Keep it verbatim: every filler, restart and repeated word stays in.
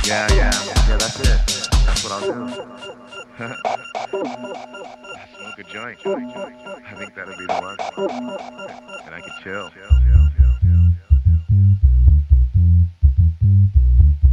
Yeah, yeah, yeah, that's it. That's what I'll do. Smoke a joint. I think that'll be the one. And I can chill.